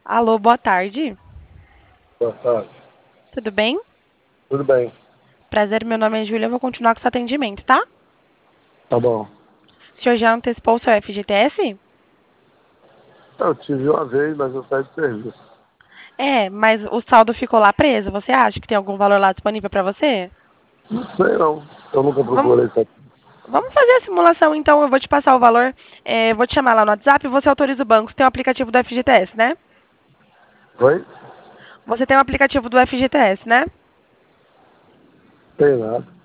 Alô, boa tarde. Boa tarde. Tudo bem? Tudo bem. Prazer, meu nome é Júlia, eu vou continuar com seu atendimento, tá? Tá bom. O senhor já antecipou o seu FGTS? Eu tive uma vez, mas eu saí de serviço. É, mas o saldo ficou lá preso. Você acha que tem algum valor lá disponível para você? Não sei não. Eu nunca Vamos, procurei isso aqui. vamos fazer a simulação, então. Eu vou te passar o valor. Eu vou te chamar lá no WhatsApp e você autoriza o banco. Você tem o aplicativo do FGTS, né? Oi? Você tem o aplicativo do FGTS, né? Tem nada.